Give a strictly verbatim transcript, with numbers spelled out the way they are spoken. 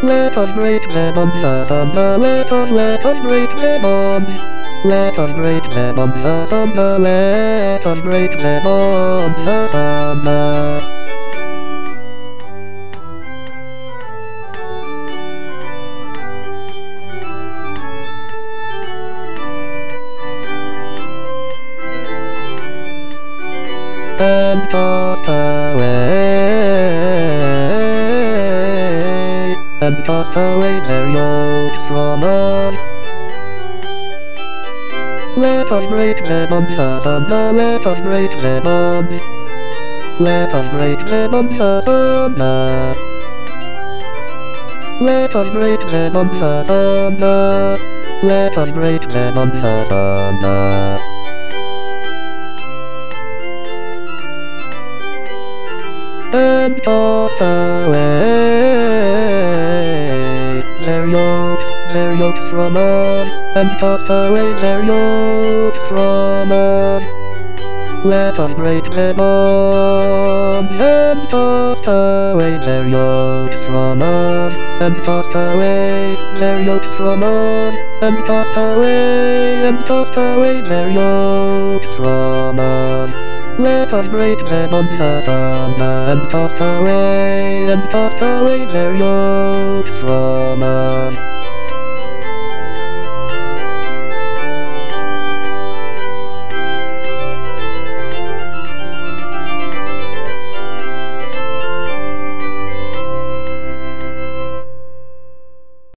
Let us break them asunder, let us, let us break them on. Let us break them asunder, let us break them asunder. And tossed away, and tossed away their yokes from us. Let us break them asunder, let us break them on. Let us break them asunder. Let us break them asunder. Let us break them asunder. And tossed away their yokes, their yokes from us, and tossed away their yokes from us. Let us break them on, and tossed away their yokes from us, and tossed away their yokes from us, and tossed away, and tossed away their yokes from us. Let us break them asunder, and tossed away, and tossed away their yokes from us.